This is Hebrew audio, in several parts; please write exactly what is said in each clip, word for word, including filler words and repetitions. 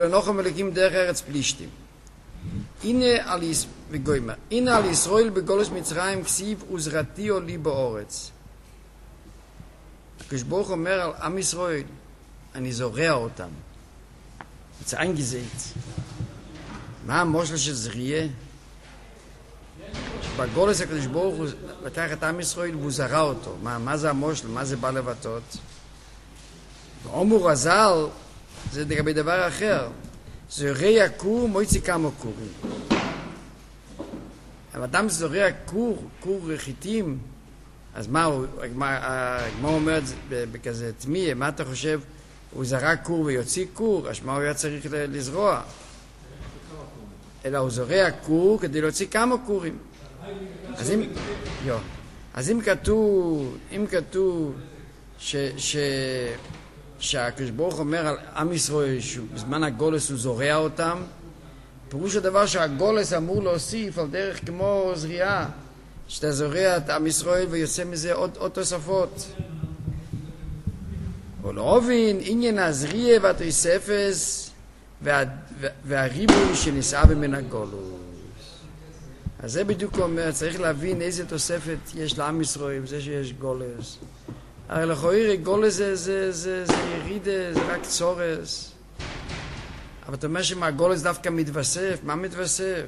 noch einmal Elokim derech Eretz Plishtim. Ine alis v'goyma. Ine al Yisroel begolus Mitzrayim ksiv uzratio li ba'oretz. הקדוש ברוך הוא אומר על עם ישראל, אני זורע אותם. זה eingesät. מה המושל של זריעה? בגולס הקדוש ברוך הוא לקח את עם ישראל והוא זרע אותו. מה, מה זה המושל? מה זה בא לבטאות? ואומר רז"ל, זה לגבי דבר אחר. זורע כור, מוציא כמה כורים. אבל אדם זורע כור, כור חיטים, אז מה, הגמרא אומרת בכזה תמיהה, מה אתה חושב? הוא זרע כור ויוציא כור, אז מה הוא היה צריך לזרוע? אלא הוא זורע כור כדי להוציא כמה כורים. אז אם, יו, אז אם כתוב, אם כתוב ש, ש, שהקדוש ברוך אומר על עם ישראל שבזמן הגולס הוא זורע אותם, פירוש הדבר שהגולס אמור להוסיף על דרך כמו זריעה, שאתה זורע את עם ישראל ויוצא מזה עוד, עוד תוספות. ולהובין עניין הזריעה והתוספס וה, והריבוי שנישא במין הגולוס. אז זה בדיוק אומר, צריך להבין איזה תוספת יש לעם ישראל, זה שיש גולס. הרי לכאורה גולס זה, זה, זה, זה ירידה, זה רק צורס. אבל אתה אומר שמהגולס דווקא מתווסף, מה מתווסף?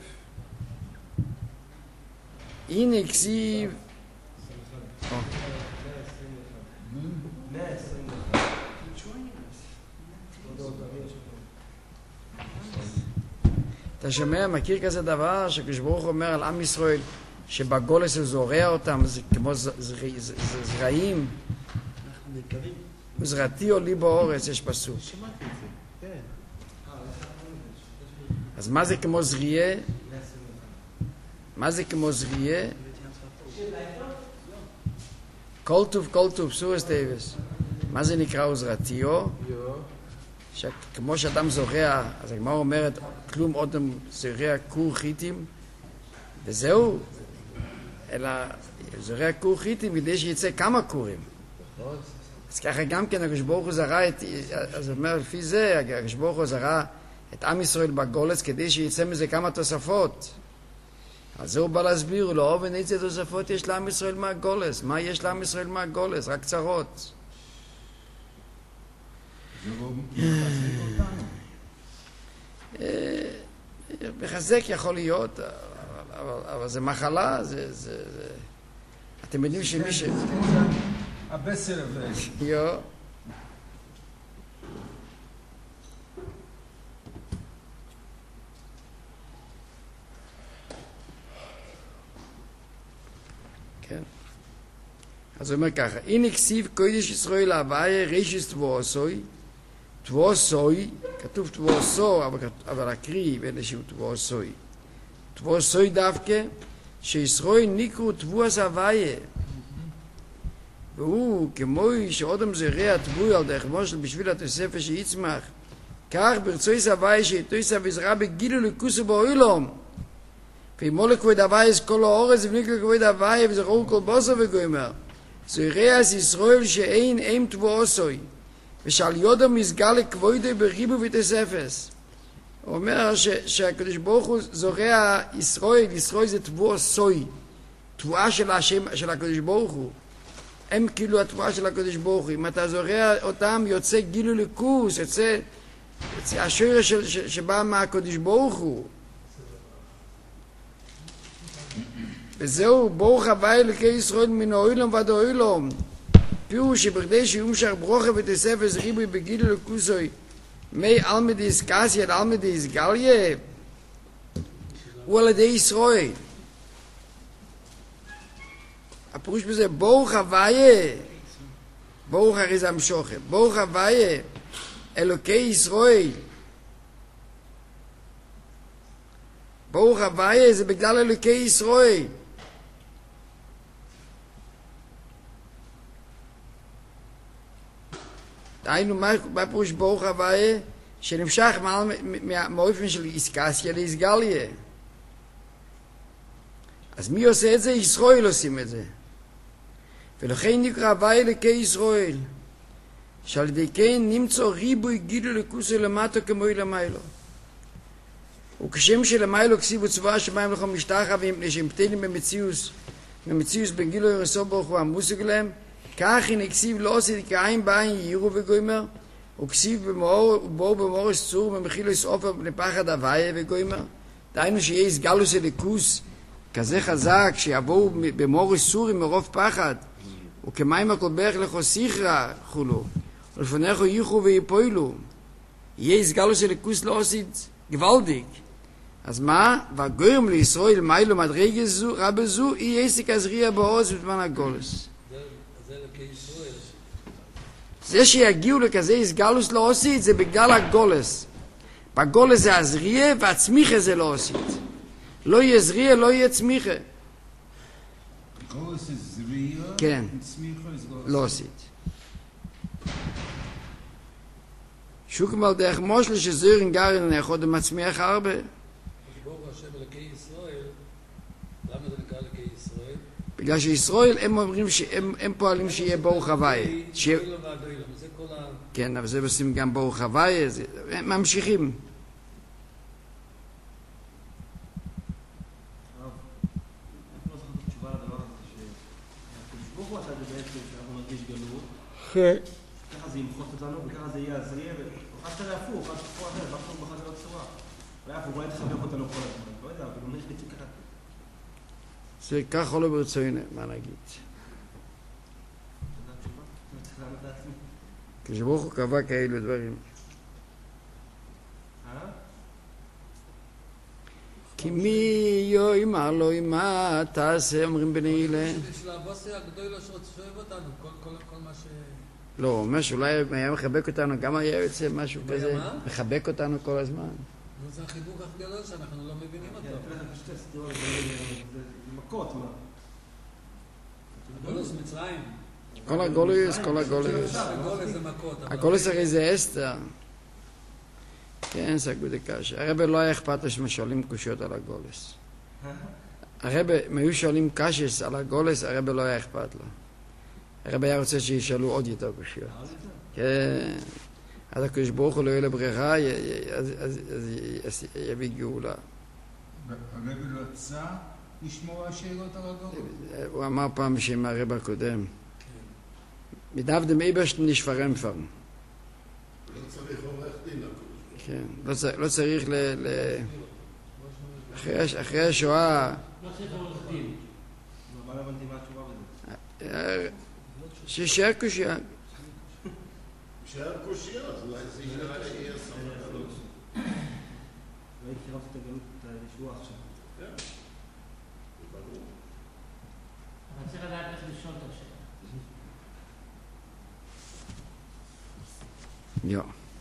הנה כסיב אתה שומע, מכיר כזה דבר שקדוש ברוך הוא אומר על עם ישראל שבגולס הוא זורע אותם, זה כמו זרעים, וזרעתי עולי באורץ, יש פסוק. אז מה זה כמו זריעה? מה זה כמו זריעה? כל טוב, כל טוב, סורס דייבס. מה זה נקרא עוזרתיו? כמו שאדם זורע, אז הגמרא אומרת, כלום אודם זורע כור חיטים, וזהו. אלא זורע כור חיטים כדי שיצא כמה כורים. אז ככה גם כן הקדוש ברוך הוא זרע את, אז אומר לפי זה, הקדוש ברוך הוא זרע את עם ישראל בגולס כדי שיצא מזה כמה תוספות. אז זהו בא להסביר, לא אובן איזה תוספות יש לעם ישראל מהגולס. מה יש לעם ישראל מהגולס? רק צרות. בחזק יכול להיות, אבל זה מחלה, אתם יודעים שמי ש... הבסר הזה. יו. כן. אז הוא אומר ככה, הנה כסיב קודש ישראל הוויה רישיס תבואסוי, תבואסוי, כתוב תבואסו, אבל, אבל הקריא ואלה שהוא תבואסוי. תבואסוי דווקא, שישראל ניקרו תבואס הוויה. והוא, כמו שאודם זרע תבואי על דרך מושל בשביל התוספת שיצמח, כך ברצויס הוויה שיתויס וזרע בגילו לכוסו באוילום. וימול כבוד הוויה כל האורץ וניקרו כבוד הוויה וזרעו כל בוסו וגוימר. זרע ישראל שאין אין תבואסוי. ושעל יודו מסגל לכבודו בריבו ותוספס. הוא אומר שהקדוש ברוך הוא זורע ישראל, ישראל זה תבואה סוי, תבואה של השם, של הקדוש ברוך הוא. הם כאילו התבואה של הקדוש ברוך הוא. אם אתה זורע אותם יוצא גילו לכוס, יוצא, יוצא השורש של, ש, שבא מהקדוש ברוך הוא. וזהו ברוך הוויה אלוקי ישראל מן האוילום ועד האוילום. פירוש שבכדי שיומשך ברוכה ותוספס ריבוי בגילו לכוסוי מי אלמא דיסקסיה עד אלמא דיסגליה הוא על ידי ישראל. הפירוש בזה ברוך הוויה, ברוך הרי זה המשוכן, ברוך הוויה אלוקי ישראל, ברוך הוויה זה בגלל אלוקי ישראל. דהיינו, מה פירוש ברוך הוויה? שנמשך מהאופן של איסקסיה לאיסגליה. אז מי עושה את זה? ישראל עושים את זה. ולכן נקרא הוויה אלוקי ישראל. שעל ידי כן נמצא ריבוי גילו לקוסו למטו כמו למיילו. וכשם שלמיילו כסיבו צבועה שמיים לכו משתחה מפני שהם פתנים במציאוס, במציאוס בין גילו ירסו ברוך הוא המושג להם, כך הנה כסיב לא עושה כעין בעין יירו וגוימר, וכסיב במאור במאורס צור במחילוס אופר בני פחד הוויה וגוימר. דהיינו שיהיה סגלוס אליקוס כזה חזק שיבואו במאורס צורים מרוב פחד, וכמים הכל ברך לכו סיכרה חולו, ולפניכו ייחו ויפוילו. יהיה סגלוס אליקוס לא עושה גוולדיק. אז מה? והגוירם לישראל מיילו מדרגה זו, רבה זו, אי עסק הזריע בעוז בזמן הגולס. זה לכי ישראל. זה שיגיעו לכזה הסגלוס לא עושית, זה בגלל הגולס. בגולס זה הזריע, והצמיחה זה לא עושית. לא יהיה זריע, לא יהיה צמיחה. גולס זה זריע, כן. צמיחה זה גולס. לא עושית. שוקם על דרך מושל שזוירן גרן אחד מצמיח הרבה. ברוך השם לכי ישראל, למה זה נקרא לכי ישראל? בגלל שישראל הם אומרים שהם הם פועלים שיהיה ברוך הוויה. שיהיה... זה כל ה... כן, אבל זה עושים גם ברוך הוויה, זה... הם ממשיכים. כן. ככה זה ימחוץ אותנו, וככה זה יהיה הזריע, וחשת להפוך, חשת פה אחר, ואנחנו בחזר הצורה. ואף הוא רואה תחבק אותנו כל הזמן, לא יודע, אבל הוא נכנס ככה. זה ככה לא ברצוינה, מה נגיד? כשברוך הוא קבע כאלו דברים. כי מי יוי מה לא ימה תעשה, אומרים בני הילה. של הבוסי הגדול לא שואב אותנו, כל מה ש... לא, הוא אומר שאולי היה מחבק אותנו, גם היה יוצא משהו כזה, מה? מחבק אותנו כל הזמן. זה החיבוק הכי גדול שאנחנו לא מבינים אותו. זה מכות, מה? גולוס מצרים. כל הגולוס, כל הגולוס. גולוס זה מכות. הגולוס הרי זה אסתר. כן, סגו דקש. הרבה לא היה אכפת לו ששואלים קושיות על הגולוס. הרבה, אם היו שואלים קשס על הגולוס, הרבה לא היה אכפת לו. הרבה היה רוצה שישאלו עוד יותר קושיות. כן. אז הקדוש ברוך הוא לא יהיה לברירה, אז יביא גאולה. הרבי לא רצה לשמור השאלות על הגולוס? הוא אמר פעם בשם הרב הקודם. מדף דם איברשטן נשפרם פרם. לא צריך עורך דין הקדוש. כן, לא צריך, לא צריך ל... ל... אחרי, אחרי השואה... לא צריך עורך דין. אבל הבנתי מה התשובה בזה. שישאר קושיה. שער קושיה, אז אולי זה יהיה סמך הלוץ. והייתי חירפת את הגלות, את הישועה עכשיו. כן, זה ברור. אבל צריך לדעת איך לשאול את השאלה. יו.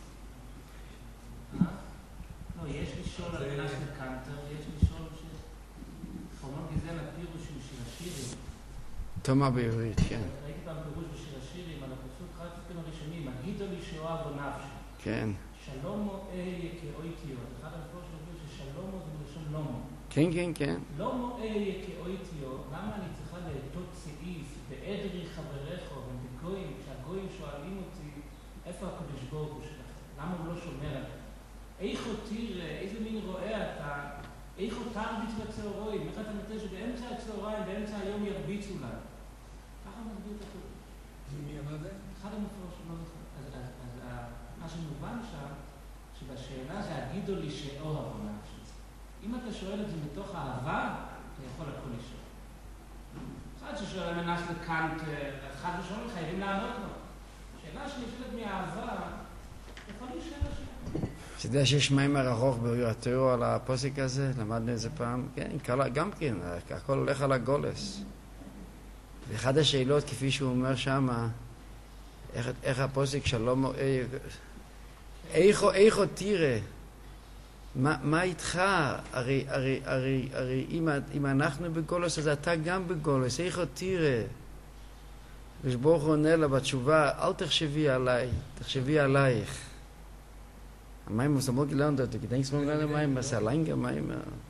לא, יש לשאול על מנש לקנטר, יש לשאול ש... פורמון גזל הפירוש של השירים. תומה בעברית, כן. ראיתי פעם פירוש בשיר השירים על הפסוק אחד פתאום הראשונים, הגידו לי שאוהב או נפשי. כן. שלומו אהיה כאויתיות. אחד המפורש אומר ששלומו זה מלשון לומו. כן, כן, כן. לומו אהיה כאויתיות, למה אני צריכה לאתות סעיף בעדרי חבריך ובגויים, כשהגויים שואלים אותי איפה הקדוש ברוך הוא שלכם? למה הוא לא שומר עליהם? איך תראה, איזה מין רואה אתה, איך תרביץ בצהריים, איך אתה נותן שבאמצע הצהריים, באמצע היום ירביצו לנו? ככה מסביר את הפירוש. מי אמר זה? אחד המפורשים לא נכון. אז, אז, אז מה שמובן שם, שבשאלה זה הגידו לי שאוהב או נפשי. אם אתה שואל את זה מתוך אהבה, אתה יכול הכל לשאול. אחד ששואל על מנש לקנט, אחד ושואל חייבים לענות לו. שאלה שנשאלת מאהבה, אתה יכול להישאל לשאלה. אתה יודע שיש מיימר ארוך בתורה על הפוסק הזה? למדנו את זה פעם? כן, גם כן, הכל הולך על הגולס. ואחת השאלות, כפי שהוא אומר שמה, איך, איך הפוסק שלום, איך, איך תראה, מה, מה איתך? הרי, הרי, הרי, הרי אם, אם אנחנו בגולס, אז אתה גם בגולס, איך תראה? ושברוך הוא עונה לה בתשובה, אל תחשבי עליי, תחשבי עלייך. המים מוסמות גילנד אותו, כי דנקס מוגלן המים, אז הליינג המים,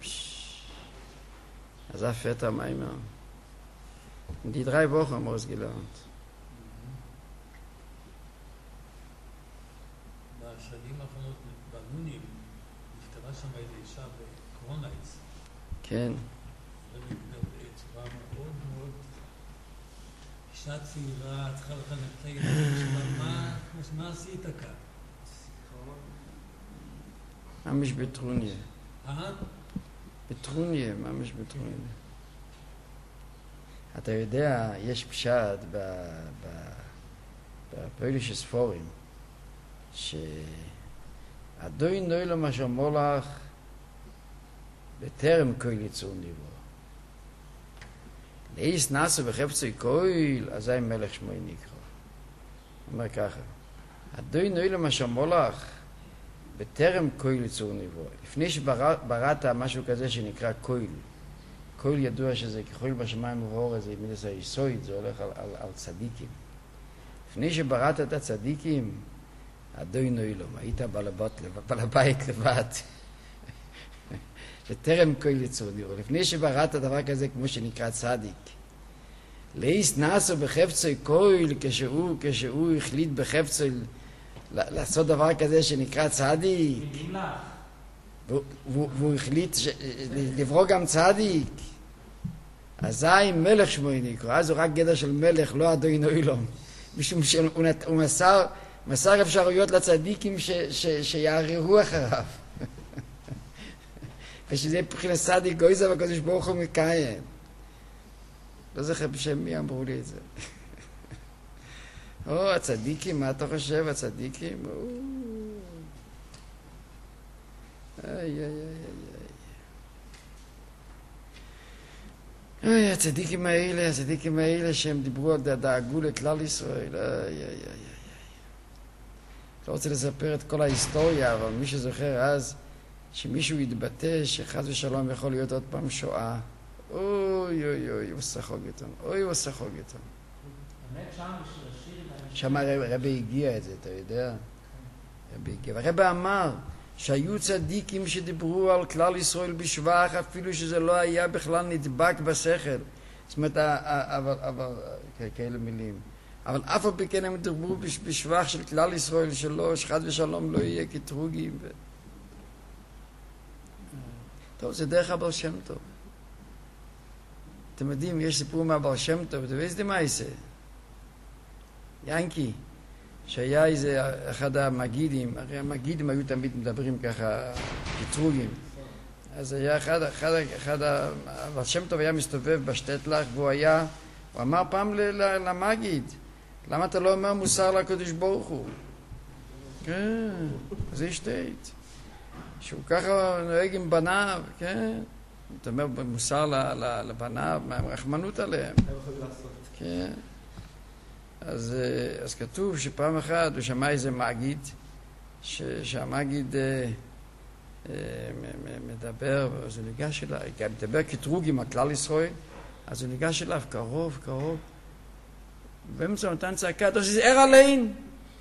אז זה פטר המים. Die drei Wochen haben wir es gelernt. בשנים האחרונות בנונים נפטרה שם איזו אישה בקרונייץ. כן. בצורה מאוד מאוד אישה צעירה, צריכה לך לנצג את המשפחה, מה עשית כאן? ממש בטרוניה. אה? בטרוניה, ממש בטרוניה. אתה יודע, יש פשט בפויליש הספורים, שהדוי נוילו מה שאומר לך בטרם כהל יצור ניבו. לאיס נסו בחפצוי כהל, אזי מלך שמוי נקרא. אומר ככה, הדוי נוילו מה שאומר לך בטרם כהל יצור ניבו. לפני שבראת משהו כזה שנקרא כהל, כהל ידוע שזה ככהל בשמיים ובאור, זה מידס היסויד, זה הולך על, על, על צדיקים. לפני שבראת את הצדיקים, הדוי נוילום, היית בעל הבית לבד. שטרם כהל יצור ניבו. לפני שבראת דבר כזה כמו שנקרא צדיק. לאיס נסו בחפצוי כהל, כשהוא, כשהוא החליט בחפצוי לעשות דבר כזה שנקרא צדיק. והוא החליט לברוא גם צדיק. אזי מלך שמוי נקרא, אז הוא רק גדר של מלך, לא אדוי נוילום. משום שהוא מסר, מסר אפשרויות לצדיקים שיערערו אחריו. ושזה מבחינת צדיק גויזה והקדוש ברוך הוא מקיים. לא זוכר בשם מי אמרו לי את זה. או, הצדיקים, מה אתה חושב? הצדיקים? איי, איי, איי, איי. אוי, הצדיקים האלה, הצדיקים האלה שהם דיברו, דאגו לכלל ישראל. איי, איי, איי, איי. לא רוצה לספר את כל ההיסטוריה, אבל מי שזוכר אז, שמישהו יתבטא שחס ושלום יכול להיות עוד פעם שואה. אוי, אוי, אוי, הוא סחוג איתם. אוי, הוא סחוג איתם. באמת שם בשביל השיר... שם הרבי הגיע את זה, אתה יודע? הרבי הגיע. והרבי אמר שהיו צדיקים שדיברו על כלל ישראל בשבח, אפילו שזה לא היה בכלל נדבק בשכל. זאת אומרת, אבל, אבל, כאלה מילים. אבל אף על פי כן הם דיברו בשבח של כלל ישראל שלו, שחד ושלום לא יהיה כתרוגים. ו... טוב, זה דרך הבעל שם טוב. אתם יודעים, יש סיפור מהבעל שם טוב, אתה יודע מה יעשה? ינקי, שהיה איזה אחד המגידים, הרי המגידים היו תמיד מדברים ככה כתרוגים. אז היה אחד, אחד, אחד, הבעל שם טוב היה מסתובב בשטטלך, והוא היה, הוא אמר פעם למגיד, למה אתה לא אומר מוסר לקדוש ברוך הוא? כן, זה שטייט. שהוא ככה נוהג עם בניו, כן? זאת אומרת, מוסר לבניו, רחמנות עליהם. כן. אז, אז כתוב שפעם אחת הוא שמע איזה מגיד, שהמגיד אה, אה, מדבר, אז הוא ניגש אליו, גם מדבר כתרוג עם הכלל ישראל, אז הוא ניגש אליו קרוב, קרוב, באמצע נתן צעקה, אתה עושה ער עליין!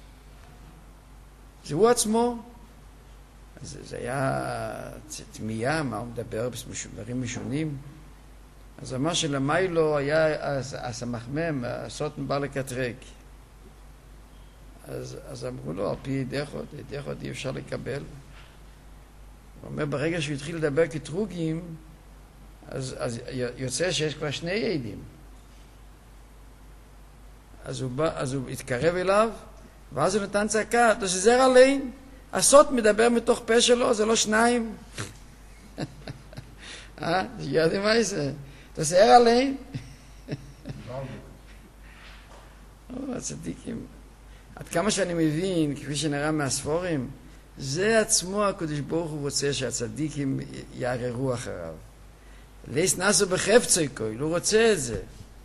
זה הוא עצמו. אז זה היה תמייה, מה הוא מדבר, דברים משונים. אז אמר שלמיילו היה הסמחמם, הסוטן בא לקטרק. אז, אז אמרו לו, על פי דחות, דחות אי אפשר לקבל. הוא אומר, ברגע שהוא התחיל לדבר כתרוגים, אז, אז יוצא שיש כבר שני עדים. אז הוא, בא, אז הוא התקרב אליו, ואז הוא נתן צעקה, אתה שזר עליין, הסוט מדבר מתוך פה שלו, זה לא שניים. אה? יודעים מה זה? אתה שער עליהם? או, הצדיקים. עד כמה שאני מבין, כפי שנראה מהספורים, זה עצמו הקדוש ברוך הוא רוצה שהצדיקים יערערו אחריו. ליס נסו בחפצוי כהל, הוא רוצה את זה.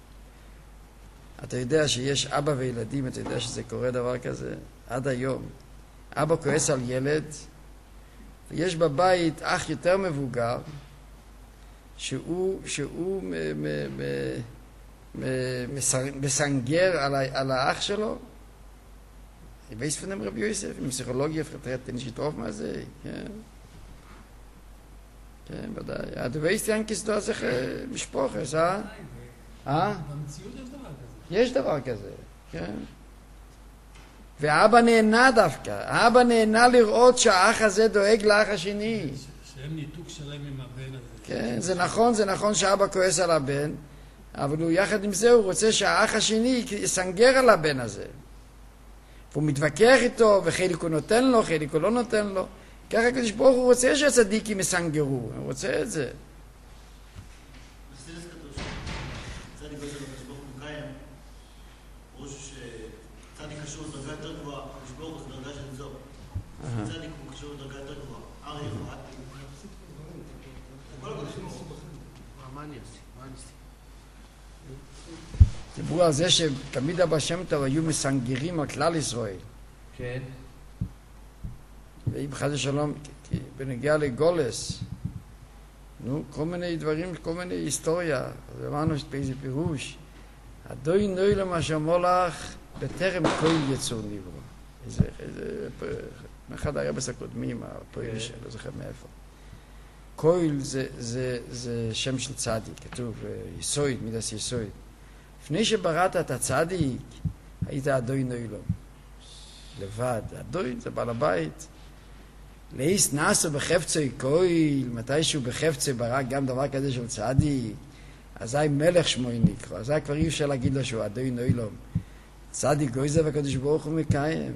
אתה יודע שיש אבא וילדים, אתה יודע שזה קורה דבר כזה? עד היום. אבא כועס על ילד, ויש בבית אח יותר מבוגר, שהוא, שהוא מ, מ, מ, מ, מסנגר על, על האח שלו. Ich weiß von dem Rabbi Yosef, in Psychologie vertritt er nicht drauf, מה זה, כן. כן, ודאי. אתה weißt, ינקיס, du hast משפוחס, אה? אה? במציאות יש דבר כזה. יש דבר כזה, כן. ואבא נהנה דווקא, האבא נהנה לראות שהאח הזה דואג לאח השני. שהם ניתוק שלם עם הבן הזה. כן, זה נכון, זה נכון שאבא כועס על הבן, אבל הוא יחד עם זה הוא רוצה שהאח השני יסנגר על הבן הזה. והוא מתווכח איתו, וחלק הוא נותן לו, חלק הוא לא נותן לו. ככה הקדוש ברוך הוא רוצה שהצדיקים יסנגרו, הוא רוצה את זה. בסילס כתוב שצדיק עושה לקדוש ברוך הוא קיים, ראש שצדיק קשור לדרגה יותר גבוהה, הקדוש ברוך הוא זה דרגה של זו. צדיק הוא קשור לדרגה יותר גבוהה. אריה יכול. זה כל הקדוש ברוך הוא. מה אני עושה? מה אני עושה? דיברו על זה שתמיד אבא שם טוב היו מסנגרים על כלל ישראל. כן. ואם חד ושלום, בנגיע לגולס, נו, כל מיני דברים, כל מיני היסטוריה, אז אמרנו באיזה פירוש, הדוי נוי למה שמולך בטרם כל יצור נברא. איזה, איזה, מאחד הרבס הקודמים, הפועל שלו, זוכר מאיפה. קויל זה, זה, זה שם של צדיק, כתוב יסויד, מידס יסויד. לפני שבראת את הצדיק, היית הדוי נוי לו. לבד, הדוי זה בעל הבית. לאיס נעשו בחפצוי קויל, מתישהו בחפצוי ברק גם דבר כזה של צדיק, אזי מלך שמוי נקרא, אזי כבר אי אפשר להגיד לו שהוא אדוי נוילום. צדיק גויזה והקדוש ברוך הוא מקיים.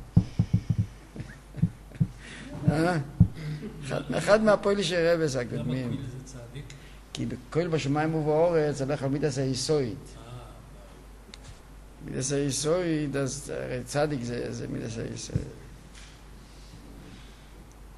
אחד מהפועלים של רבס הקודמים. למה קויל זה צדיק? כי קויל בשמיים ובאורץ הולך על מידס היסויד. מידס היסויד, אז צדיק זה מידס היסויד.